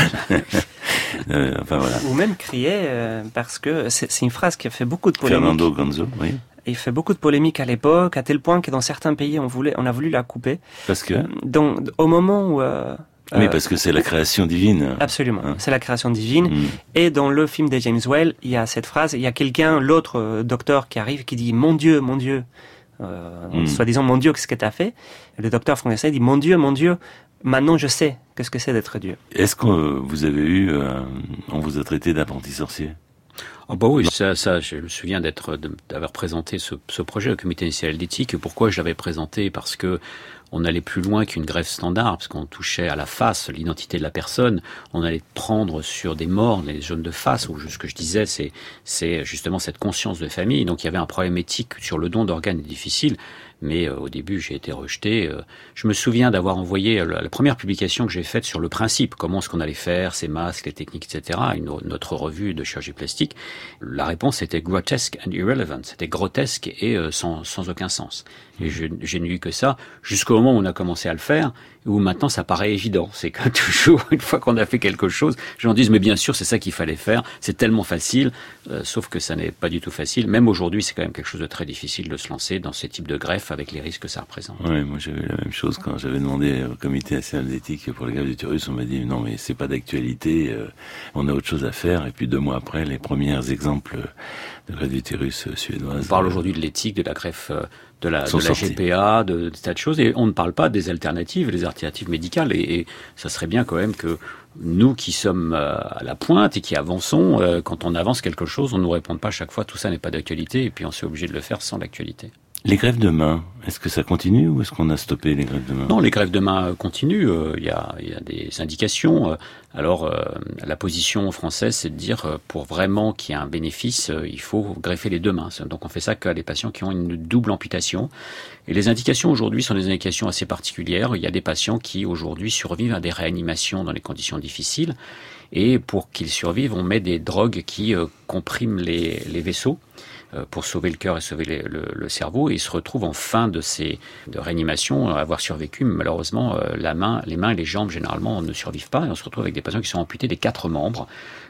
euh, enfin voilà. Ou même crier euh, parce que c'est, c'est une phrase qui a fait beaucoup de polémiques. Fernando Gonzo, oui. Il fait beaucoup de polémiques à l'époque, à tel point que dans certains pays, on voulait, on a voulu la couper. Parce que donc au moment où euh, oui, parce que c'est la création divine. Absolument, hein. C'est la création divine. Mm. Et dans le film de James Whale, il y a cette phrase, il y a quelqu'un, l'autre euh, docteur qui arrive, qui dit « Mon Dieu, mon Dieu ». Euh, mm. Soi-disant, mon Dieu, qu'est-ce que t'as fait? Et le docteur Frankenstein dit, mon Dieu, mon Dieu, maintenant je sais qu'est-ce que c'est d'être Dieu. Est-ce que euh, vous avez eu, euh, on vous a traité d'apprenti sorcier? Oh bah oui, ça, ça, je me souviens d'être, de, d'avoir présenté ce, ce projet au comité national d'éthique. Pourquoi je l'avais présenté? Parce que on allait plus loin qu'une greffe standard, parce qu'on touchait à la face, l'identité de la personne. On allait prendre sur des morts, les zones de face, où ce que je disais, c'est, c'est justement cette conscience de famille. Donc il y avait un problème éthique sur le don d'organes difficile. Mais euh, au début, j'ai été rejeté. Euh, je me souviens d'avoir envoyé euh, la, la première publication que j'ai faite sur le principe, comment est-ce qu'on allait faire, ces masques, les techniques, et cetera, à une, notre revue de chirurgie plastique. La réponse était grotesque and irrelevant. C'était grotesque et euh, sans, sans aucun sens. Et je, j'ai n'ai eu que ça jusqu'au moment où on a commencé à le faire, où maintenant ça paraît évident. C'est que toujours, une fois qu'on a fait quelque chose, les gens disent, mais bien sûr, c'est ça qu'il fallait faire, c'est tellement facile, euh, sauf que ça n'est pas du tout facile. Même aujourd'hui, c'est quand même quelque chose de très difficile de se lancer dans ces types de greffes avec les risques que ça représente. Oui, moi j'avais la même chose quand j'avais demandé au comité national d'éthique pour les greffes d'utérus, on m'a dit, non mais c'est pas d'actualité, euh, on a autre chose à faire. Et puis deux mois après, les premiers exemples de greffe d'utérus suédoise. On parle aujourd'hui de l'éthique, de la greffe de la, de la G P A, de, de tas de choses, et on ne parle pas des alternatives, les alternatives médicales, et, et ça serait bien quand même que nous qui sommes à la pointe et qui avançons, euh, quand on avance quelque chose, on ne nous réponde pas chaque fois, tout ça n'est pas d'actualité, et puis on s'est obligé de le faire sans l'actualité. Les greffes de main, est-ce que ça continue ou est-ce qu'on a stoppé les greffes de main? Non, les greffes de main continuent. Il y a, il y a des indications. Alors, euh, la position française, c'est de dire, euh, pour vraiment qu'il y ait un bénéfice, euh, il faut greffer les deux mains. Donc, on fait ça qu'à les patients qui ont une double amputation. Et les indications aujourd'hui sont des indications assez particulières. Il y a des patients qui aujourd'hui survivent à des réanimations dans les conditions difficiles. Et pour qu'ils survivent, on met des drogues qui euh, compriment les, les vaisseaux pour sauver le cœur et sauver les, le, le cerveau, et ils se retrouvent en fin de ces de réanimation à avoir survécu. Mais malheureusement, euh, la main, les mains et les jambes généralement ne survivent pas, et on se retrouve avec des patients qui sont amputés des quatre membres.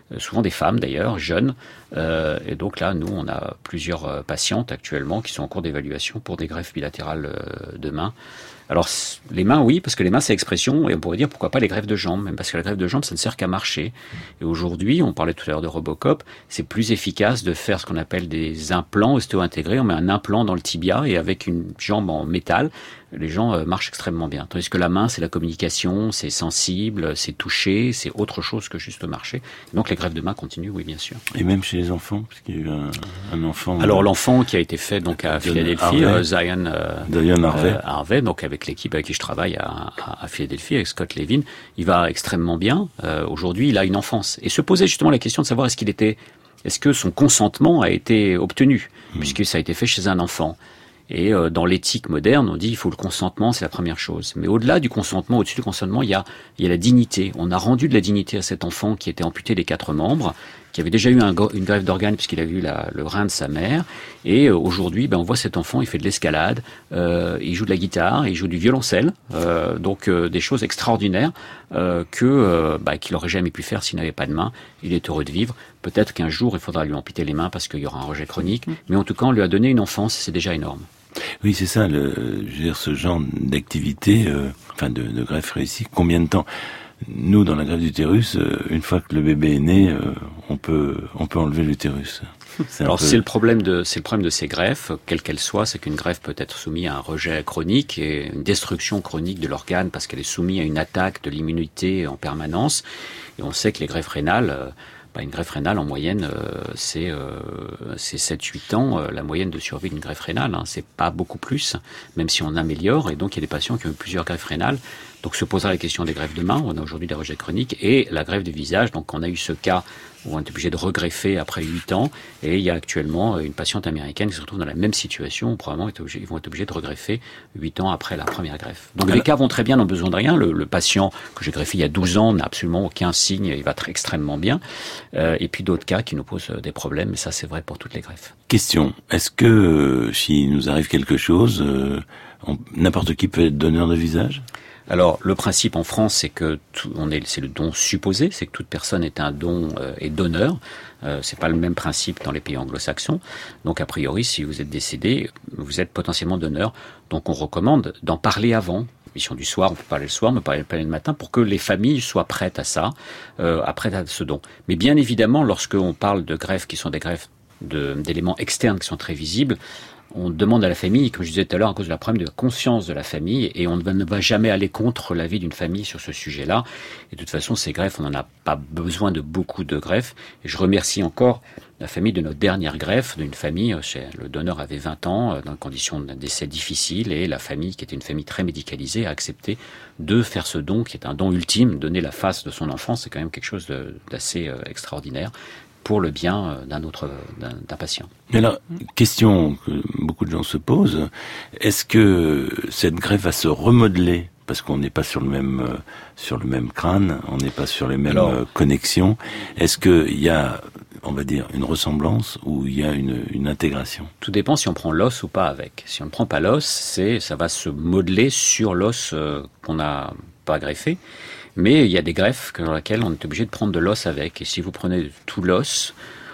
souvent des femmes d'ailleurs, jeunes. Euh, et donc là, nous, on a plusieurs patientes actuellement qui sont en cours d'évaluation pour des greffes bilatérales euh, de mains. Alors, les mains, oui, parce que les mains, c'est expression, et on pourrait dire pourquoi pas les greffes de jambes, même parce que la greffe de jambes, ça ne sert qu'à marcher. Et aujourd'hui, on parlait tout à l'heure de Robocop, c'est plus efficace de faire ce qu'on appelle des implants ostéo-intégrés. On met un implant dans le tibia et avec une jambe en métal, les gens euh, marchent extrêmement bien. Tandis que la main, c'est la communication, c'est sensible, c'est touché, c'est autre chose que juste marcher. Donc les greffes de main continuent, oui, bien sûr. Et même chez les enfants, parce qu'il y a eu un, un enfant... Alors l'enfant qui a été fait donc à Philadelphie, euh, Zion, euh, Zion Harvey. Euh, Harvey, donc avec l'équipe avec qui je travaille à, à, à Philadelphie, avec Scott Levin, il va extrêmement bien. Euh, aujourd'hui, il a une enfance. Et se poser justement la question de savoir est-ce qu'il était, est-ce que son consentement a été obtenu, mmh. puisque ça a été fait chez un enfant. Et euh, dans l'éthique moderne, on dit il faut le consentement, c'est la première chose. Mais au-delà du consentement, au-dessus du consentement, il y a, il y a la dignité. On a rendu de la dignité à cet enfant qui était amputé des quatre membres, qui avait déjà eu un, une greffe d'organes puisqu'il avait eu la, le rein de sa mère. Et euh, aujourd'hui, ben, on voit cet enfant, il fait de l'escalade, euh, il joue de la guitare, il joue du violoncelle, euh, donc euh, des choses extraordinaires euh, que euh, bah, qu'il n'aurait jamais pu faire s'il n'avait pas de main. Il est heureux de vivre. Peut-être qu'un jour, il faudra lui amputer les mains parce qu'il y aura un rejet chronique. Mais en tout cas, on lui a donné une enfance, c'est déjà énorme. Oui, c'est ça, le, je veux dire, ce genre d'activité, euh, enfin de, de greffe réussie, combien de temps? Nous, dans la greffe d'utérus, euh, une fois que le bébé est né, euh, on peut on peut enlever l'utérus. C'est Alors peu... c'est le problème de c'est le problème de ces greffes, quelle qu'elle soit, c'est qu'une greffe peut être soumise à un rejet chronique et une destruction chronique de l'organe parce qu'elle est soumise à une attaque de l'immunité en permanence. Et on sait que les greffes rénales, euh, bah, une greffe rénale en moyenne, euh, c'est euh, c'est sept huit ans euh, la moyenne de survie d'une greffe rénale. Hein. C'est pas beaucoup plus, même si on améliore. Et donc il y a des patients qui ont eu plusieurs greffes rénales. Donc se posera la question des greffes de main, on a aujourd'hui des rejets chroniques, et la greffe du visage. Donc on a eu ce cas où on est obligé de regreffer après huit ans, et il y a actuellement une patiente américaine qui se retrouve dans la même situation, où probablement ils vont être obligés de regreffer huit ans après la première greffe. Donc les cas vont très bien, n'ont besoin de rien. Le, le patient que j'ai greffé il y a douze ans n'a absolument aucun signe, il va très extrêmement bien. Euh, et puis d'autres cas qui nous posent des problèmes, et ça c'est vrai pour toutes les greffes. Question, est-ce que euh, s'il nous arrive quelque chose, euh, on, n'importe qui peut être donneur de visage ? Alors, le principe en France, c'est que tout, on est, c'est le don supposé, c'est que toute personne est un don euh, et donneur. Euh, c'est pas le même principe dans les pays anglo-saxons. Donc, a priori, si vous êtes décédé, vous êtes potentiellement donneur. Donc, on recommande d'en parler avant. Mission du soir, on peut parler le soir, on peut parler le matin, pour que les familles soient prêtes à ça, euh, prêtes à ce don. Mais bien évidemment, lorsqu'on parle de greffes qui sont des greffes de, d'éléments externes qui sont très visibles, on demande à la famille, comme je disais tout à l'heure, à cause de la problème de la conscience de la famille, et on ne va jamais aller contre l'avis d'une famille sur ce sujet-là. Et de toute façon, ces greffes, on n'en a pas besoin de beaucoup de greffes. Et je remercie encore la famille de notre dernière greffe, d'une famille, le donneur avait vingt ans, dans des conditions d'un décès difficiles, et la famille, qui était une famille très médicalisée, a accepté de faire ce don, qui est un don ultime. Donner la face de son enfant, c'est quand même quelque chose de, d'assez extraordinaire, pour le bien d'un autre d'un, d'un patient. Mais alors, question que beaucoup de gens se posent, est-ce que cette greffe va se remodeler parce qu'on n'est pas sur le même euh, sur le même crâne, on n'est pas sur les mêmes alors, euh, connexions. Est-ce que il y a, on va dire, une ressemblance ou il y a une, une intégration? Tout dépend si on prend l'os ou pas avec. Si on ne prend pas l'os, c'est ça va se modeler sur l'os euh, qu'on n'a pas greffé. Mais il y a des greffes dans lesquelles on est obligé de prendre de l'os avec. Et si vous prenez tout l'os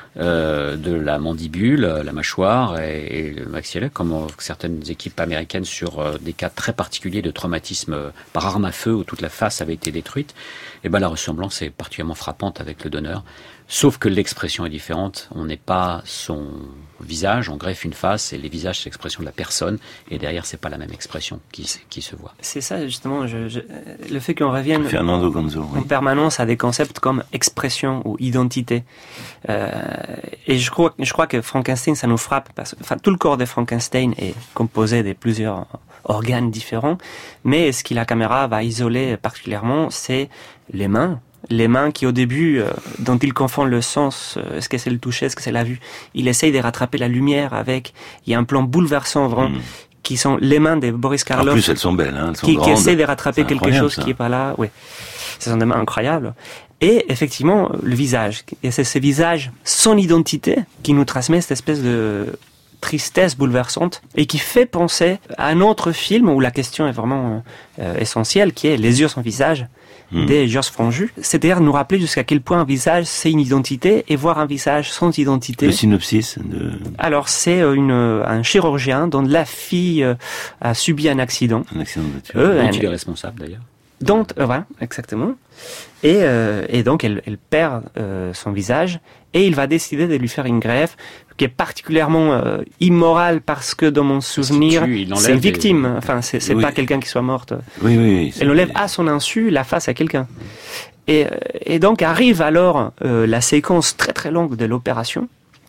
euh, de la mandibule, la mâchoire et, et le maxillaire, comme euh, certaines équipes américaines sur euh, des cas très particuliers de traumatisme euh, par arme à feu où toute la face avait été détruite, et ben la ressemblance est particulièrement frappante avec le donneur. Sauf que l'expression est différente. On n'est pas son visage, on greffe une face et les visages, c'est l'expression de la personne. Et derrière, c'est pas la même expression qui, qui se voit. C'est ça, justement, je, je, le fait qu'on revienne Fernando Gonzo, en oui. permanence à des concepts comme expression ou identité. Euh, et je crois, je crois que Frankenstein, ça nous frappe. Parce, enfin, tout le corps de Frankenstein est composé de plusieurs organes différents. Mais ce que la caméra va isoler particulièrement, c'est les mains. Les mains qui, au début, euh, dont il confond le sens, euh, est-ce que c'est le toucher, est-ce que c'est la vue, il essaye de rattraper la lumière avec, il y a un plan bouleversant, vraiment, mmh. qui sont les mains de Boris Karloff. En plus, elles sont belles, hein, elles sont qui, grandes. Qui essaient de rattraper quelque chose ça. qui est pas là, oui. Ce sont des mains incroyables. Et, effectivement, le visage. Et c'est ce visage, son identité, qui nous transmet cette espèce de tristesse bouleversante et qui fait penser à un autre film où la question est vraiment euh, essentielle, qui est Les yeux sans visage mmh. des Georges Franju. C'est-à-dire nous rappeler jusqu'à quel point un visage c'est une identité et voir un visage sans identité. Le synopsis de... Alors c'est une, un chirurgien dont la fille euh, a subi un accident. Un accident de voiture. Euh, dont il est responsable d'ailleurs. Dont, euh, voilà, exactement. Et, euh, et donc elle, elle perd euh, son visage et il va décider de lui faire une greffe qui est particulièrement euh, immorale parce que dans mon souvenir tue, c'est une victime. Des... Enfin c'est, c'est oui. pas quelqu'un qui soit morte. Oui, oui, oui. Elle enlève à son insu la face à quelqu'un. Et, et donc arrive alors euh, la séquence très très longue de l'opération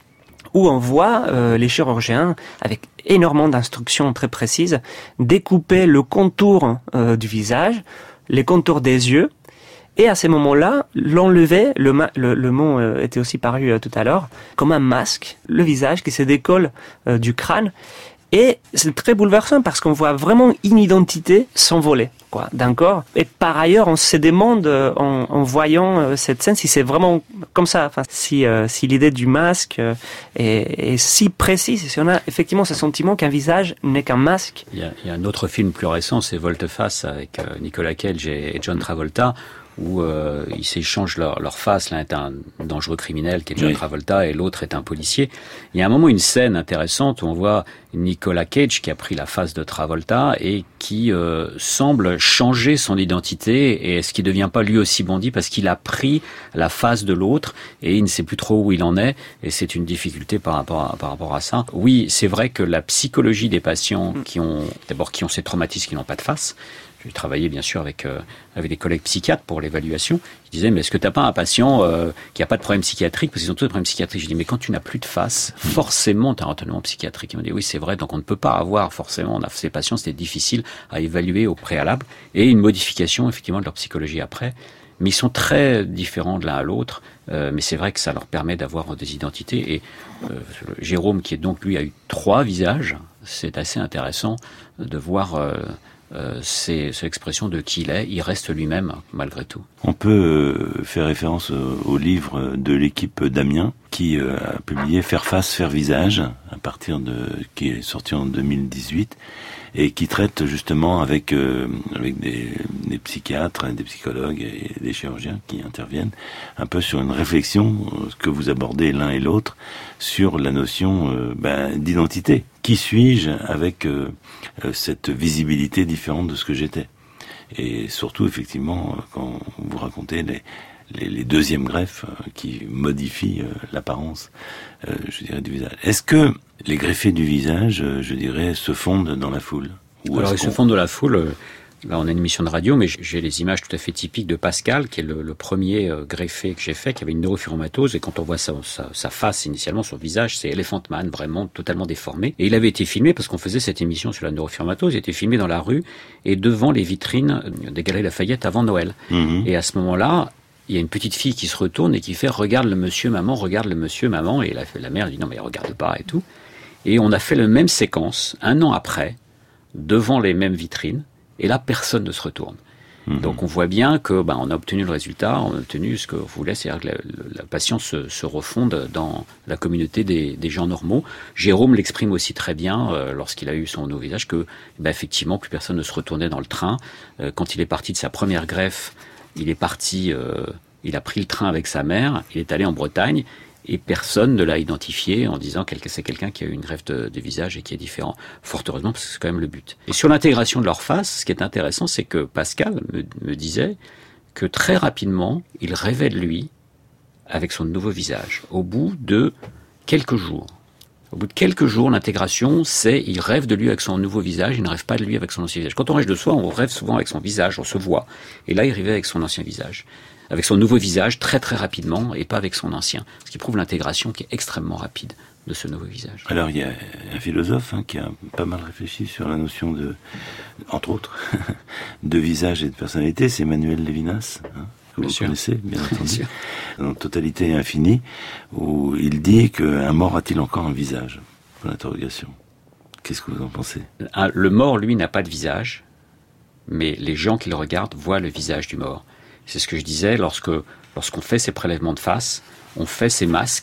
où on voit euh, les chirurgiens avec énormément d'instructions très précises découper le contour euh, du visage, les contours des yeux. Et à ces moments-là, l'enlever, le, ma- le, le mot euh, était aussi paru euh, tout à l'heure, comme un masque, le visage qui se décolle euh, du crâne. Et c'est très bouleversant parce qu'on voit vraiment une identité s'envoler quoi, d'un corps. Et par ailleurs, on se demande euh, en, en voyant euh, cette scène si c'est vraiment comme ça. Enfin, si, euh, si l'idée du masque euh, est, est si précise, si on a effectivement ce sentiment qu'un visage n'est qu'un masque. Il y a, il y a un autre film plus récent, c'est Volte-face avec euh, Nicolas Cage et, et John Travolta, où euh, ils s'échangent leur, leur face. L'un est un dangereux criminel qui est John oui. Travolta et l'autre est un policier. Il y a un moment, une scène intéressante où on voit Nicolas Cage qui a pris la face de Travolta et qui euh, semble changer son identité. Et est-ce qu'il ne devient pas lui aussi bandit parce qu'il a pris la face de l'autre et il ne sait plus trop où il en est. Et c'est une difficulté par rapport à, par rapport à ça. Oui, c'est vrai que la psychologie des patients qui ont d'abord qui ont ces traumatismes qui n'ont pas de face. J'ai travaillé bien sûr avec euh, avec des collègues psychiatres pour l'évaluation. Ils disaient mais est-ce que t'as pas un patient euh, qui a pas de problème psychiatrique parce qu'ils ont tous des problèmes psychiatriques. Je dis mais quand tu n'as plus de face, forcément t'as un retardement psychiatrique. Ils m'ont dit oui c'est vrai donc on ne peut pas avoir forcément. On a ces patients c'était difficile à évaluer au préalable et une modification effectivement de leur psychologie après. Mais ils sont très différents de l'un à l'autre. Euh, mais c'est vrai que ça leur permet d'avoir des identités. Et euh, Jérôme qui est donc lui a eu trois visages. C'est assez intéressant de voir. Euh, Euh, c'est, c'est l'expression de qui il est, il reste lui-même malgré tout. On peut euh, faire référence au, au livre de l'équipe d'Amiens qui euh, a publié Faire face, faire visage, à partir de qui est sorti en deux mille dix-huit et qui traite justement avec euh, avec des, des psychiatres, des psychologues et des chirurgiens qui interviennent un peu sur une réflexion euh, que vous abordez l'un et l'autre sur la notion euh, ben, d'identité. Qui suis-je avec euh, cette visibilité différente de ce que j'étais? Et surtout, effectivement, quand vous racontez les, les, les deuxièmes greffes euh, qui modifient euh, l'apparence, euh, je dirais, du visage. Est-ce que les greffés du visage, euh, je dirais, se fondent dans la foule? Ou Alors, ils se fondent dans la foule... Euh... Là, on a une émission de radio, mais j'ai les images tout à fait typiques de Pascal, qui est le, le premier euh, greffé que j'ai fait, qui avait une neurofibromatose. Et quand on voit sa, sa, sa face initialement, son visage, c'est Elephant Man, vraiment totalement déformé. Et il avait été filmé, parce qu'on faisait cette émission sur la neurofibromatose, il était filmé dans la rue et devant les vitrines des Galeries Lafayette avant Noël. Mmh. Et à ce moment-là, il y a une petite fille qui se retourne et qui fait « Regarde le monsieur, maman, regarde le monsieur, maman ». Et la, la mère dit « Non, mais regarde pas » et tout. Et on a fait la même séquence, un an après, devant les mêmes vitrines. Et là, personne ne se retourne. Mmh. Donc, on voit bien que, ben, on a obtenu le résultat, on a obtenu ce que vous voulez, c'est-à-dire que la, la patiente se, se refonde dans la communauté des, des gens normaux. Jérôme l'exprime aussi très bien euh, lorsqu'il a eu son nouveau visage que, ben, effectivement, plus personne ne se retournait dans le train. Euh, quand il est parti de sa première greffe, il est parti, euh, il a pris le train avec sa mère, il est allé en Bretagne. Et personne ne l'a identifié en disant que c'est quelqu'un qui a eu une greffe de, de visage et qui est différent. Fort heureusement, parce que c'est quand même le but. Et sur l'intégration de leur face, ce qui est intéressant, c'est que Pascal me, me disait que très rapidement, il rêvait de lui avec son nouveau visage. Au bout de quelques jours. Au bout de quelques jours, l'intégration, c'est il rêve de lui avec son nouveau visage, il ne rêve pas de lui avec son ancien visage. Quand on rêve de soi, on rêve souvent avec son visage, on se voit. Et là, il rêvait avec son ancien visage. Avec son nouveau visage, très très rapidement, et pas avec son ancien. Ce qui prouve l'intégration qui est extrêmement rapide de ce nouveau visage. Alors, il y a un philosophe hein, qui a pas mal réfléchi sur la notion de, entre autres, de visage et de personnalité, c'est Emmanuel Lévinas, hein, que bien vous sûr. connaissez, bien entendu, bien dans Totalité infinie, où il dit qu'un mort a-t-il encore un visage? Pour l'interrogation. Qu'est-ce que vous en pensez? Le mort, lui, n'a pas de visage, mais les gens qui le regardent voient le visage du mort. C'est ce que je disais, lorsque, lorsqu'on fait ces prélèvements de face, on fait ces masques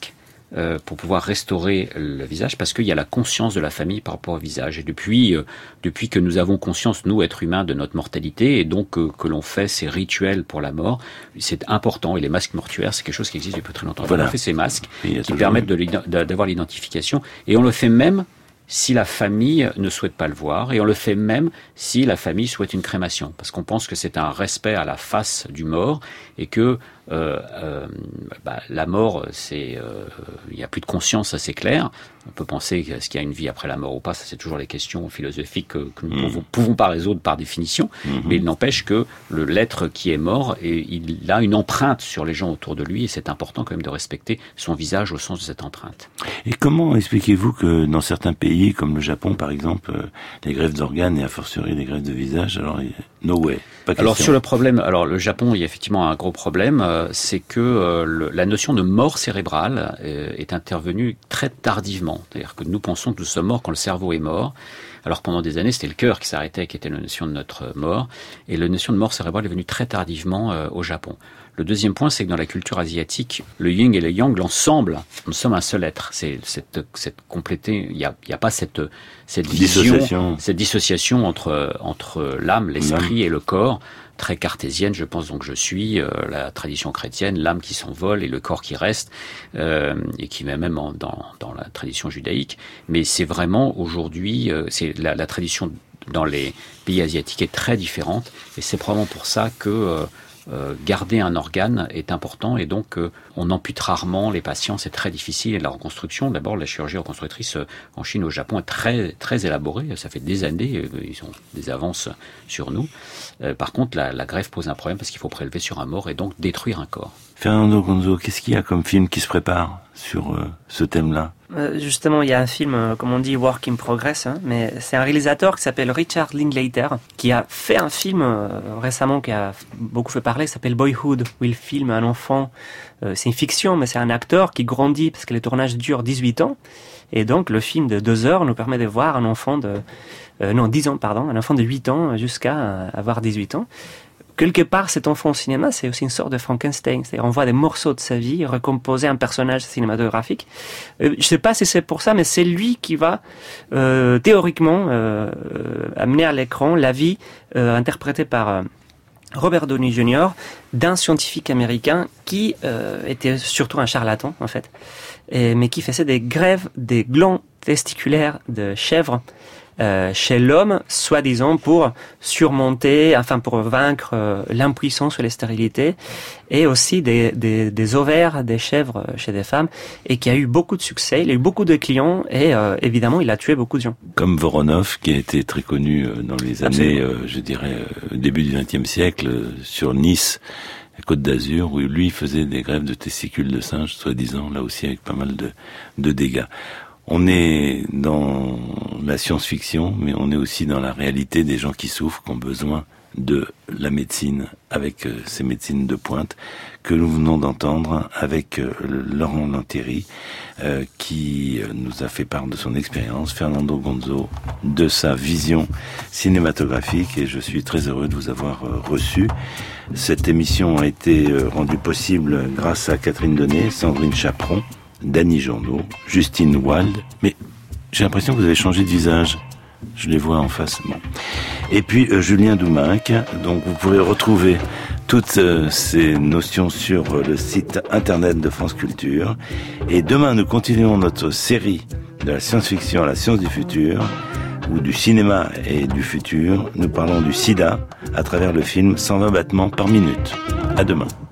euh, pour pouvoir restaurer le visage, parce qu'il y a la conscience de la famille par rapport au visage. Et depuis, euh, depuis que nous avons conscience, nous, êtres humains, de notre mortalité, et donc euh, que l'on fait ces rituels pour la mort, c'est important. Et les masques mortuaires, c'est quelque chose qui existe depuis très longtemps. Voilà. On fait ces masques qui toujours... permettent de l'ident- d'avoir l'identification, et on le fait même si la famille ne souhaite pas le voir, et on le fait même si la famille souhaite une crémation, parce qu'on pense que c'est un respect à la face du mort, et que euh, euh, bah, la mort, c'est, euh, il n'y a plus de conscience, ça c'est clair. On peut penser est-ce qu'il y a une vie après la mort ou pas, ça c'est toujours les questions philosophiques que, que nous ne mmh. pouvons, pouvons pas résoudre par définition, mmh. mais il n'empêche que le, l'être qui est mort, et il a une empreinte sur les gens autour de lui, et c'est important quand même de respecter son visage au sens de cette empreinte. Et comment expliquez-vous que dans certains pays, comme le Japon par exemple, les greffes d'organes et a fortiori les greffes de visage, alors no way, pas question. Alors sur le problème, alors le Japon, il y a effectivement un gros problème, euh, c'est que euh, le, la notion de mort cérébrale euh, est intervenue très tardivement. C'est-à-dire que nous pensons que nous sommes morts quand le cerveau est mort. Alors pendant des années, c'était le cœur qui s'arrêtait, qui était la notion de notre mort. Et la notion de mort cérébrale est venue très tardivement euh, au Japon. Le deuxième point, c'est que dans la culture asiatique, le yin et le yang, l'ensemble, nous sommes un seul être. C'est cette, cette complété. Il n'y a, il y a pas cette, cette vision, dissociation. cette dissociation entre entre l'âme, l'esprit et le corps, très cartésienne. Je pense donc je suis euh, la tradition chrétienne, l'âme qui s'envole et le corps qui reste, euh, et qui met même en, dans dans la tradition judaïque. Mais c'est vraiment aujourd'hui, euh, c'est la, la tradition dans les pays asiatiques est très différente, et c'est probablement pour ça que euh, Euh, garder un organe est important, et donc euh, on ampute rarement les patients, c'est très difficile. Et la reconstruction, d'abord la chirurgie reconstructrice euh, en Chine, au Japon est très très élaborée, ça fait des années, euh, ils ont des avances sur nous. Euh, par contre la, la greffe pose un problème parce qu'il faut prélever sur un mort et donc détruire un corps. Fernando Gonzo, qu'est-ce qu'il y a comme film qui se prépare sur euh, ce thème-là? Euh, justement, il y a un film, euh, comme on dit, work in progress, hein, mais c'est un réalisateur qui s'appelle Richard Linklater, qui a fait un film euh, récemment qui a beaucoup fait parler, qui s'appelle Boyhood, où il filme un enfant. Euh, c'est une fiction, mais c'est un acteur qui grandit parce que les tournages durent dix-huit ans. Et donc, le film de deux heures nous permet de voir un enfant de... Euh, non, dix ans, pardon, un enfant de huit ans jusqu'à euh, avoir dix-huit ans. Quelque part, cet enfant au cinéma, c'est aussi une sorte de Frankenstein. C'est-à-dire, on voit des morceaux de sa vie recomposer un personnage cinématographique. Euh, je sais pas si c'est pour ça, mais c'est lui qui va euh, théoriquement euh, amener à l'écran la vie euh, interprétée par euh, Robert Downey junior d'un scientifique américain qui euh, était surtout un charlatan, en fait, et, mais qui faisait des greffes des glands testiculaires de chèvre Euh, chez l'homme, soi-disant pour surmonter, enfin pour vaincre euh, l'impuissance ou les stérilités, et aussi des, des, des ovaires des chèvres chez des femmes, et qui a eu beaucoup de succès, il a eu beaucoup de clients, et euh, évidemment il a tué beaucoup de gens. Comme Voronov, qui a été très connu dans les années, euh, je dirais, euh, début du vingtième siècle, euh, sur Nice, la Côte d'Azur, où lui faisait des greffes de testicules de singe, soi-disant, là aussi avec pas mal de, de dégâts. On est dans la science-fiction, mais on est aussi dans la réalité des gens qui souffrent, qui ont besoin de la médecine, avec euh, ces médecines de pointe que nous venons d'entendre avec euh, Laurent Lantéry, euh, qui euh, nous a fait part de son expérience, Fernando Gonzo, de sa vision cinématographique, et je suis très heureux de vous avoir euh, reçu. Cette émission a été euh, rendue possible grâce à Catherine Donnet, Sandrine Chaperon, Dany Journeau, Justine Wald, mais j'ai l'impression que vous avez changé de visage. Je les vois en face. Bon. Et puis euh, Julien Douminc, donc vous pourrez retrouver toutes euh, ces notions sur euh, le site internet de France Culture. Et demain, nous continuons notre série de la science-fiction à la science du futur, ou du cinéma et du futur. Nous parlons du sida à travers le film cent vingt battements par minute. À demain.